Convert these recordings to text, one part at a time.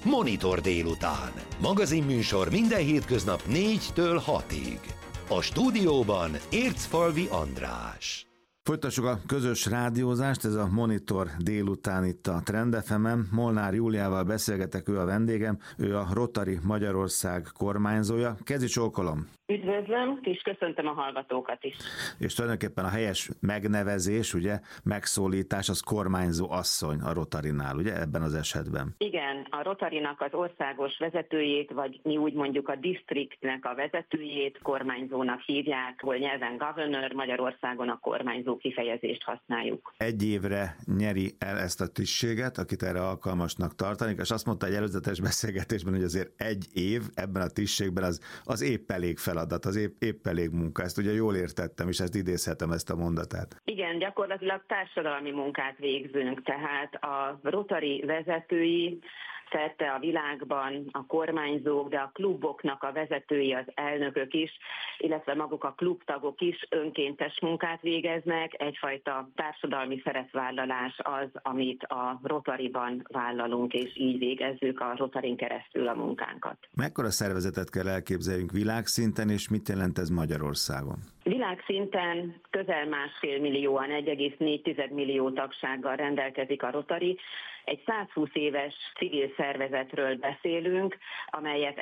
Monitor délután. Magazinműsor minden hétköznap 4-től 6-ig. A stúdióban Ércfalvi András. Folytassuk a közös rádiózást, ez a Monitor délután itt a Trend FM-en. Molnár Júliával beszélgetek, ő a vendégem, ő a Rotary Magyarország kormányzója. Kezi csókolom! Üdvözlöm, és köszöntöm a hallgatókat is. És tulajdonképpen a helyes megnevezés, ugye, megszólítás, az kormányzó asszony a Rotarynál, ugye, ebben az esetben? Igen, a Rotarynak az országos vezetőjét, vagy mi úgy mondjuk a districtnek a vezetőjét kormányzónak hívják, hol nyelven governor, Magyarországon a kormányzó kifejezést használjuk. Egy évre nyeri el ezt a tisztséget, akit erre alkalmasnak tartanik, és azt mondta egy előzetes beszélgetésben, hogy azért egy év ebben a tisztségben az épp elég feladat, az épp elég munka. Ezt ugye jól értettem, és ezt idézhetem, ezt a mondatát. Igen, gyakorlatilag társadalmi munkát végzünk, tehát a Rotary vezetői szerte a világban, a kormányzók, de a kluboknak a vezetői, az elnökök is, illetve maguk a klubtagok is önkéntes munkát végeznek. Egyfajta társadalmi szerepvállalás az, amit a Rotaryban vállalunk, és így végezzük a Rotaryn keresztül a munkánkat. Mekkora szervezetet kell elképzeljünk világszinten, és mit jelent ez Magyarországon? Világszinten közel 1,5 millióan, 1,4 millió tagsággal rendelkezik a Rotary. Egy 120 éves civil szervezetről beszélünk, amelyet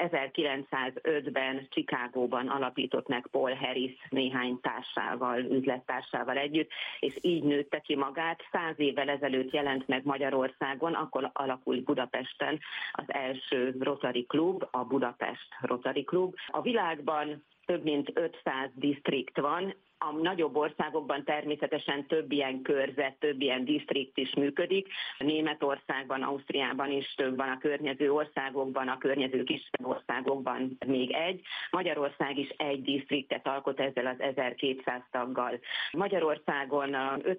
1905-ben Chicagóban alapított meg Paul Harris néhány társával, üzlettársával együtt, és így nőtte ki magát. 100 évvel ezelőtt jelent meg Magyarországon, akkor alakult Budapesten az első Rotary Klub, a Budapest Rotary Klub. A világban több mint 500 disztrikt van. A nagyobb országokban természetesen több ilyen körzet, több ilyen disztrikt is működik. Németországban, Ausztriában is több van, a környező országokban, a környező kisebb országokban még egy. Magyarország is egy disztriktet alkot ezzel az 1200 taggal. Magyarországon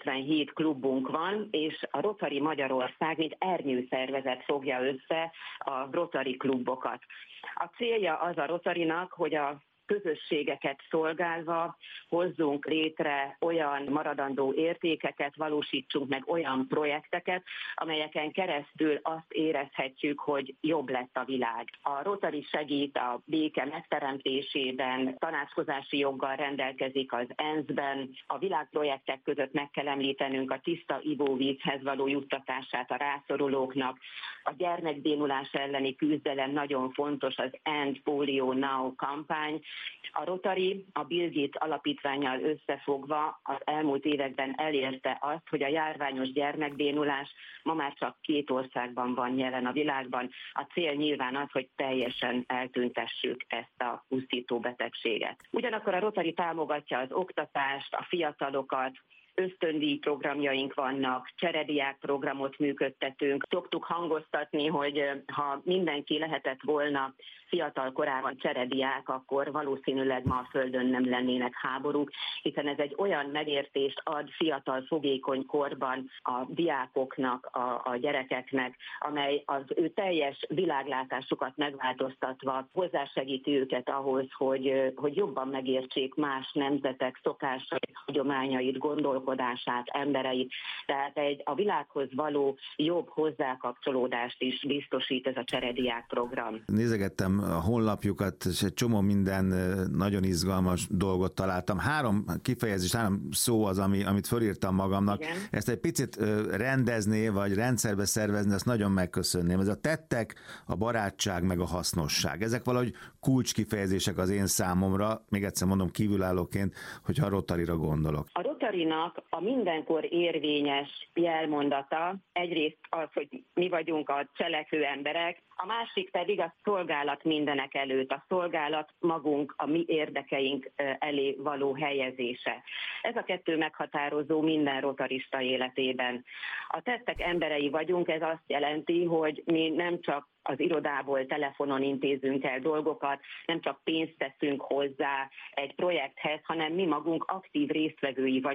57 klubunk van, és a Rotary Magyarország, mint ernyőszervezet fogja össze a Rotary klubokat. A célja az a Rotarynak, hogy a közösségeket szolgálva hozzunk létre olyan maradandó értékeket, valósítsunk meg olyan projekteket, amelyeken keresztül azt érezhetjük, hogy jobb lett a világ. A Rotary segít a béke megteremtésében, tanácskozási joggal rendelkezik az ENSZ-ben. A világprojektek között meg kell említenünk a tiszta ivóvízhez való juttatását a rászorulóknak. A gyermekbénulás elleni küzdelem nagyon fontos, az End Polio Now kampány. A Rotary a Bill Gates alapítvánnyal összefogva az elmúlt években elérte azt, hogy a járványos gyermekbénulás ma már csak 2 országban van jelen a világban. A cél nyilván az, hogy teljesen eltüntessük ezt a pusztító betegséget. Ugyanakkor a Rotary támogatja az oktatást, a fiatalokat, ösztöndíj programjaink vannak, cserediák programot működtetünk. Szoktuk hangoztatni, hogy ha mindenki lehetett volna fiatal korában cserediák, akkor valószínűleg ma a Földön nem lennének háborúk, hiszen ez egy olyan megértést ad fiatal, fogékony korban a diákoknak, a gyerekeknek, amely az ő teljes világlátásukat megváltoztatva hozzásegíti őket ahhoz, hogy jobban megértsék más nemzetek szokásait, hagyományait, gondolkodását, embereit. Tehát a világhoz való jobb hozzákapcsolódást is biztosít ez a cserediák program. Nézegettem a honlapjukat, és egy csomó minden nagyon izgalmas dolgot találtam. 3 kifejezés, 3 szó az, amit fölírtam magamnak. Igen. Ezt egy picit rendezné, vagy rendszerbe szervezni, azt nagyon megköszönném. Ez a tettek, a barátság, meg a hasznosság. Ezek valahogy kulcskifejezések az én számomra, még egyszer mondom kívülállóként, hogyha a Rotaryra gondolok. A Rotarynak a mindenkor érvényes jelmondata egyrészt az, hogy mi vagyunk a cselekvő emberek, a másik pedig a szolgálat mindenek előtt, a szolgálat magunk, a mi érdekeink elé való helyezése. Ez a 2 meghatározó minden rotarista életében. A tettek emberei vagyunk, ez azt jelenti, hogy mi nem csak az irodából, telefonon intézünk el dolgokat, nem csak pénzt teszünk hozzá egy projekthez, hanem mi magunk aktív résztvevői vagyunk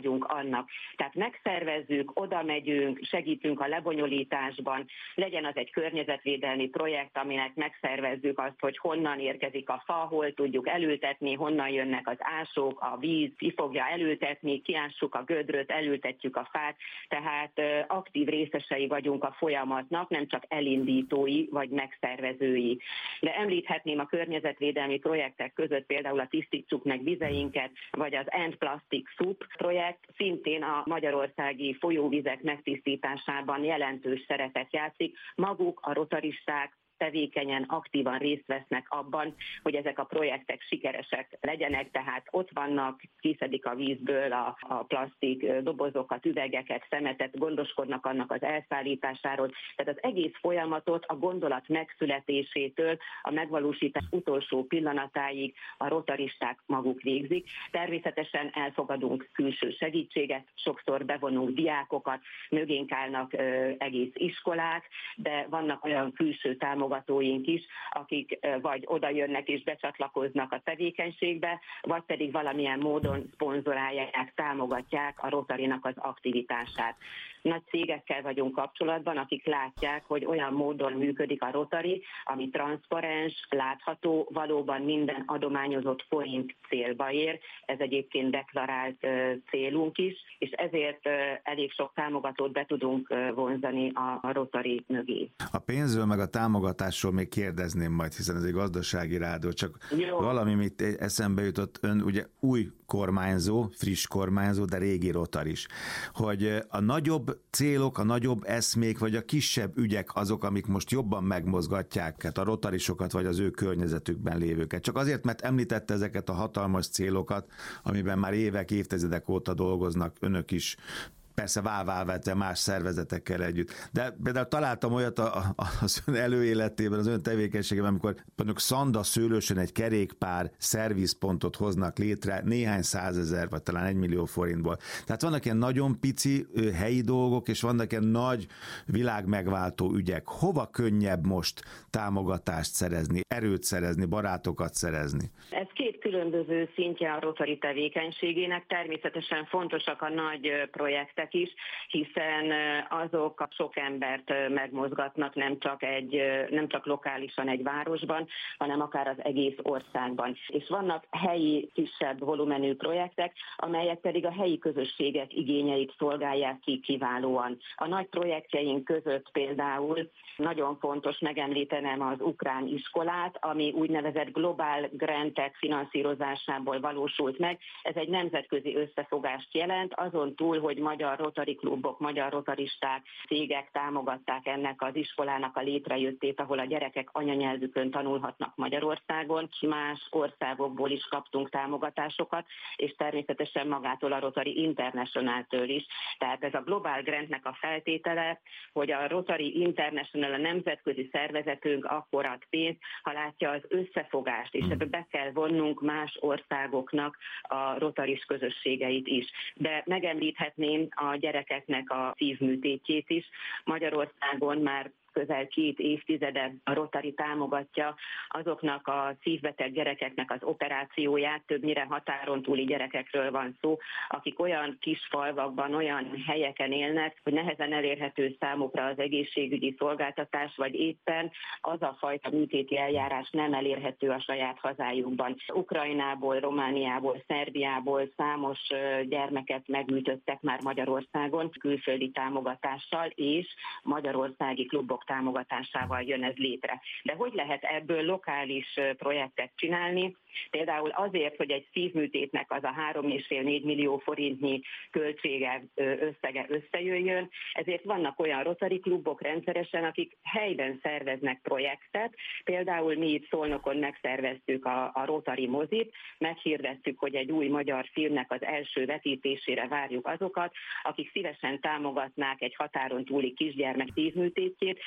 vagyunk annak. Tehát megszervezzük, oda megyünk, segítünk a lebonyolításban, legyen az egy környezetvédelmi projekt, aminek megszervezzük azt, hogy honnan érkezik a fa, hol tudjuk elültetni, honnan jönnek az ásók, a víz, ki fogja elültetni, kiássuk a gödröt, elültetjük a fát, tehát aktív részesei vagyunk a folyamatnak, nem csak elindítói vagy megszervezői. De említhetném a környezetvédelmi projektek között például a Tisztítsuk meg vizeinket, vagy az End Plastic Soup projekt, szintén a magyarországi folyóvizek megtisztításában jelentős szerepet játszik. Maguk a rotaristák tevékenyen, aktívan részt vesznek abban, hogy ezek a projektek sikeresek legyenek, tehát ott vannak, kiszedik a vízből a plastik dobozokat, üvegeket, szemetet, gondoskodnak annak az elszállításáról. Tehát az egész folyamatot a gondolat megszületésétől a megvalósítás utolsó pillanatáig a rotaristák maguk végzik. Természetesen elfogadunk külső segítséget, sokszor bevonunk diákokat, mögénk állnak egész iskolák, de vannak olyan külső támogatóink is, akik vagy oda jönnek és becsatlakoznak a tevékenységbe, vagy pedig valamilyen módon szponzorálják, támogatják a Rotary-nak az aktivitását. Nagy cégekkel vagyunk kapcsolatban, akik látják, hogy olyan módon működik a Rotary, ami transzparens, látható, valóban minden adományozott forint célba ér. Ez egyébként deklarált célunk is, és ezért elég sok támogatót be tudunk vonzani a Rotary mögé. A pénzről meg a támogatásról még kérdezném majd, hiszen ez egy gazdasági rádió, csak jó. Valami, mit eszembe jutott, ön ugye új kormányzó, friss kormányzó, de régi rotaris, hogy a nagyobb célok, a nagyobb eszmék, vagy a kisebb ügyek azok, amik most jobban megmozgatják a rotarisokat, vagy az ő környezetükben lévőket. Csak azért, mert említette ezeket a hatalmas célokat, amiben már évek, évtizedek óta dolgoznak önök is, persze válvetve más szervezetekkel együtt. De például találtam olyat az ön előéletében, az ön tevékenységében, amikor mondjuk Szanda Szőlősön egy kerékpár szervizpontot hoznak létre néhány százezer, vagy talán 1 millió forintból. Tehát vannak ilyen nagyon pici helyi dolgok, és vannak ilyen nagy világmegváltó ügyek. Hova könnyebb most támogatást szerezni, erőt szerezni, barátokat szerezni? Ez két különböző szintje a Rotary tevékenységének. Természetesen fontosak a nagy projektek is, hiszen azok a sok embert megmozgatnak, nem csak lokálisan egy városban, hanem akár az egész országban. És vannak helyi, kisebb volumenű projektek, amelyek pedig a helyi közösségek igényeit szolgálják ki kiválóan. A nagy projektjeink között például nagyon fontos megemlítenem az ukrán iskolát, ami úgynevezett globál grantek finanszírozásából valósult meg. Ez egy nemzetközi összefogást jelent, azon túl, hogy magyar Rotary klubok, magyar rotaristák, cégek támogatták ennek az iskolának a létrejöttét, ahol a gyerekek anyanyelvükön tanulhatnak Magyarországon. Más országokból is kaptunk támogatásokat, és természetesen magától a Rotary International-től is. Tehát ez a Global Grantnek a feltétele, hogy a Rotary International, a nemzetközi szervezetünk akkor ad pénzt, ha látja az összefogást, és ebbe be kell vonnunk más országoknak a rotaris közösségeit is. De megemlíthetném a gyerekeknek a szívműtétjét is. Magyarországon már közel 2 évtizede a Rotary támogatja azoknak a szívbeteg gyerekeknek az operációját, többnyire határon túli gyerekekről van szó, akik olyan kis falvakban, olyan helyeken élnek, hogy nehezen elérhető számukra az egészségügyi szolgáltatás, vagy éppen az a fajta műtéti eljárás nem elérhető a saját hazájukban. Ukrajnából, Romániából, Szerbiából számos gyermeket megműtöttek már Magyarországon külföldi támogatással, és magyarországi klubok támogatásával jön ez létre. De hogy lehet ebből lokális projektet csinálni? Például azért, hogy egy szívműtétnek az a 3,5-4 millió forintnyi költsége, összege összejöjjön, ezért vannak olyan Rotary klubok rendszeresen, akik helyben szerveznek projektet. Például mi itt Szolnokon megszerveztük a Rotary mozit, meghirdettük, hogy egy új magyar filmnek az első vetítésére várjuk azokat, akik szívesen támogatnák egy határon túli kisgyermek szívműtétjét,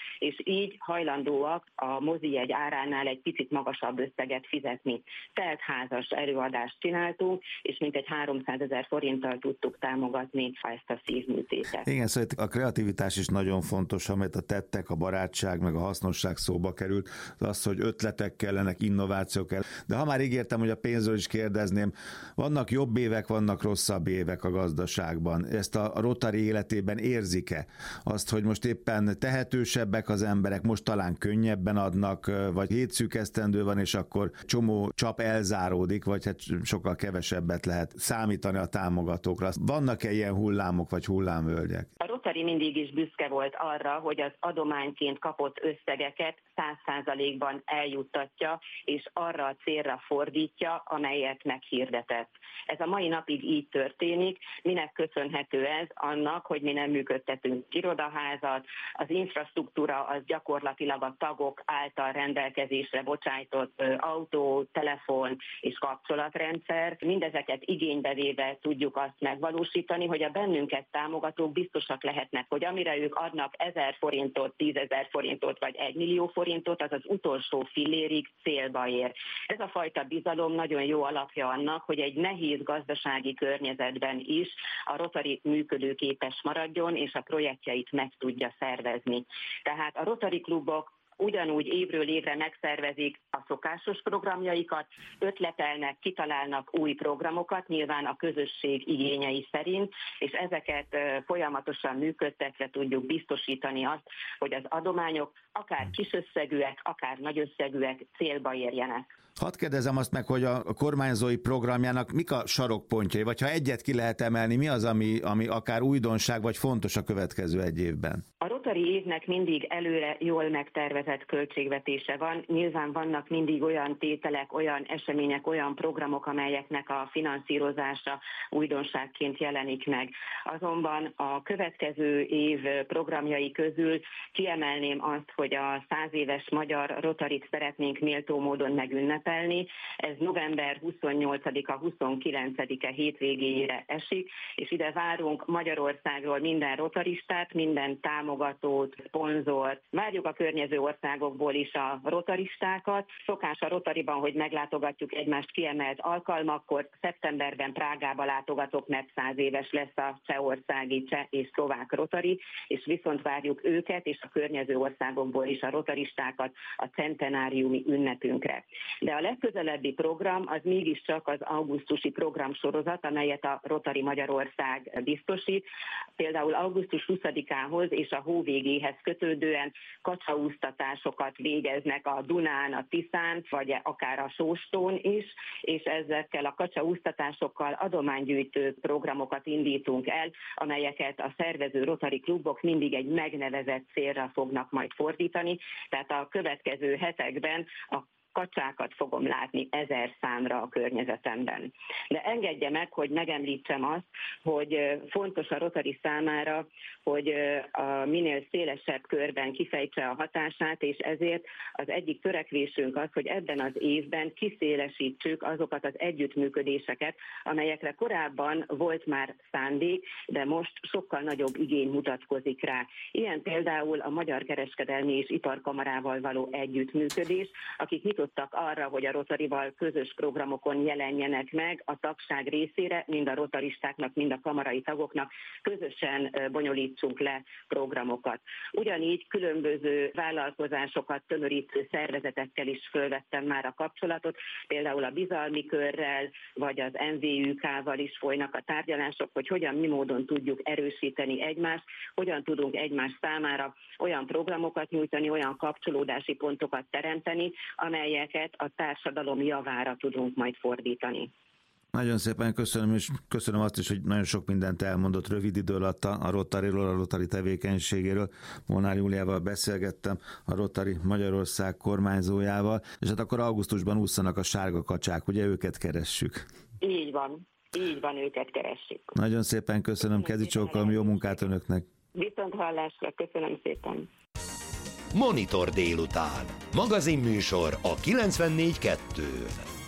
és így hajlandóak a mozijegy áránál egy picit magasabb összeget fizetni. Teltházas előadást csináltunk, és mintegy 300 000 forinttal tudtuk támogatni ezt a szívműtétet. Igen, szóval a kreativitás is nagyon fontos, amit a tettek, a barátság, meg a hasznosság szóba került, az, hogy ötletek kellenek, innovációk kell. De ha már ígértem, hogy a pénzről is kérdezném, vannak jobb évek, vannak rosszabb évek a gazdaságban. Ezt a Rotary életében érzik-e? Azt, hogy most éppen tehetősebbek az emberek, most talán könnyebben adnak, vagy 7 szűk esztendő van, és akkor csomó csap elzáródik, vagy hát sokkal kevesebbet lehet számítani a támogatókra. Vannak-e ilyen hullámok, vagy hullámvölgyek? A Rotary mindig is büszke volt arra, hogy az adományként kapott összegeket 100%-ban eljuttatja, és arra a célra fordítja, amelyet meghirdetett. Ez a mai napig így történik. Minek köszönhető ez? Annak, hogy mi nem működtetünk irodaházat, az infrastruktúra az gyakorlatilag a tagok által rendelkezésre bocsájtott autó, telefon és kapcsolatrendszer. Mindezeket igénybe véve tudjuk azt megvalósítani, hogy a bennünket támogatók biztosak lehetnek, hogy amire ők adnak 1000 forintot, 10 000 forintot vagy 1 millió forintot, az az utolsó fillérig célba ér. Ez a fajta bizalom nagyon jó alapja annak, hogy egy nehéz gazdasági környezetben is a Rotary működőképes maradjon, és a projektjeit meg tudja szervezni. Tehát a Rotary klubok ugyanúgy évről évre megszervezik a szokásos programjaikat, ötletelnek, kitalálnak új programokat, nyilván a közösség igényei szerint, és ezeket folyamatosan működtetve tudjuk biztosítani azt, hogy az adományok akár kis összegűek, akár nagy összegűek célba érjenek. Hadd kérdezem azt meg, hogy a kormányzói programjának mik a sarokpontjai, vagy ha egyet ki lehet emelni, mi az, ami akár újdonság, vagy fontos a következő egy évben? A Rotary évnek mindig előre jól megtervezett költségvetése van. Nyilván vannak mindig olyan tételek, olyan események, olyan programok, amelyeknek a finanszírozása újdonságként jelenik meg. Azonban a következő év programjai közül kiemelném azt, hogy a 100 éves magyar Rotaryt szeretnénk méltó módon megünnepelni. Ez november 28-a, 29-e hétvégéjére esik, és ide várunk Magyarországról minden rotaristát, minden támogatót, szponzort. Várjuk a környező országokból is a rotaristákat. Szokás a Rotaryban, hogy meglátogatjuk egymást kiemelt alkalmakkor. Szeptemberben Prágába látogatok, mert 100 éves lesz a csehországi, cseh és szlovák Rotary, és viszont várjuk őket és a környező országokból is a rotaristákat a centenáriumi ünnepünkre. De a legközelebbi program az mégiscsak az augusztusi programsorozat, amelyet a Rotary Magyarország biztosít. Például augusztus 20-ához és a hó végéhez kötődően kacsaúztatásokat végeznek a Dunán, a Tiszán, vagy akár a Sóstón is, és ezekkel a kacsaúztatásokkal adománygyűjtő programokat indítunk el, amelyeket a szervező Rotary klubok mindig egy megnevezett célra fognak majd fordítani. Tehát a következő hetekben a kacsákat fogom látni 1000 számra a környezetemben. De engedje meg, hogy megemlítsem azt, hogy fontos a Rotary számára, hogy a minél szélesebb körben kifejtse a hatását, és ezért az egyik törekvésünk az, hogy ebben az évben kiszélesítsük azokat az együttműködéseket, amelyekre korábban volt már szándék, de most sokkal nagyobb igény mutatkozik rá. Ilyen például a Magyar Kereskedelmi és Iparkamarával való együttműködés, akik nyitottak arra, hogy a Rotaryval közös programokon jelenjenek meg a tagság részére, mind a rotaristáknak, mind a kamarai tagoknak közösen bonyolítsunk le programokat. Ugyanígy különböző vállalkozásokat tömörítő szervezetekkel is fölvettem már a kapcsolatot, például a Bizalmi Körrel, vagy az MVUK-val is folynak a tárgyalások, hogy hogyan, mi módon tudjuk erősíteni egymást, hogyan tudunk egymás számára olyan programokat nyújtani, olyan kapcsolódási pontokat teremteni, amelyeket a társadalom javára tudunk majd fordítani. Nagyon szépen köszönöm, és köszönöm azt is, hogy nagyon sok mindent elmondott rövid idő alatt a Rotaryról, a Rotary tevékenységéről. Molnár Júliával beszélgettem, a Rotary Magyarország kormányzójával, és hát akkor augusztusban ússzanak a sárga kacsák, ugye őket keressük. Így van, őket keressük. Nagyon szépen köszönöm, kezi csókolom, jó munkát önöknek. Viszont hallásra, köszönöm szépen. Monitor délután. Magazinműsor a 94.2-n.